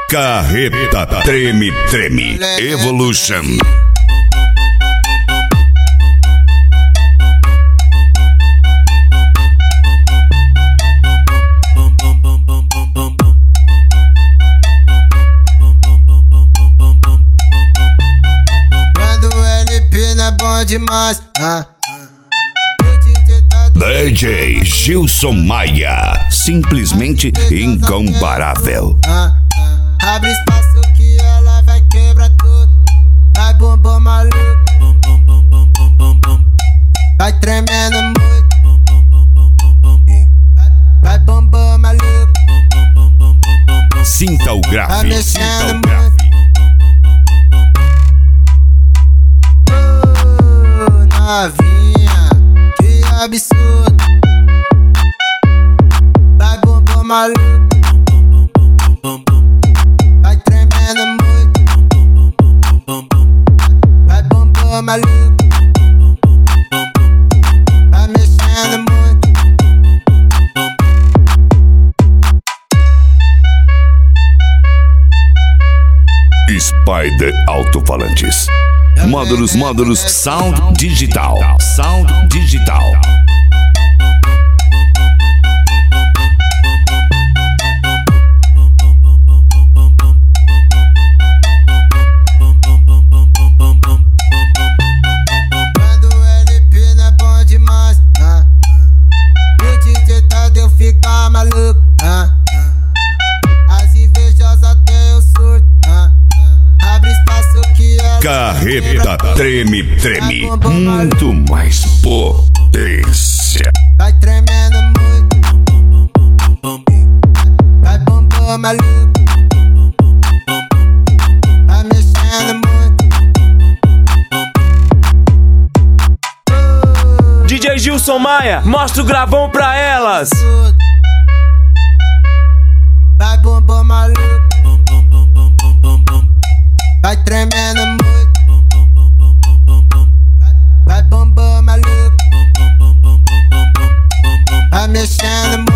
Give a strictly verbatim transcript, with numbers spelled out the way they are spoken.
Carreta Treme Treme Evolution. Quando o L P não é bom demais, ah. D J Gilson Maia, simplesmente incomparável. Ah, ah. Abre espaço que ela vai quebrar tudo. Vai bombom maluco, vai tremendo muito. Vai, vai bombom maluco, Sinta o grave, vai mexendo sinta o grave. muito. Oh, novinha, que absurdo. Vai bombom maluco, vai tremendo muito. Vai bombom maluco, vai mexendo muito. Spider Alto-Falantes. Módulos, módulos, sound digital, sound digital. Quando o L P não é bom demais, ah. O D J tá de eu ficar maluco, ah. As invejosas tem o surto, ah. Abre espaço que ela Carreta Treme Treme, muito mais potência. vai tremendo muito. Vai bombom maluco, vai mexendo muito. D J Gilson Maia, mostra o gravão pra elas. Vai bombom maluco, vai tremendo muito. Vai bombom maluco, vai mexendo muito.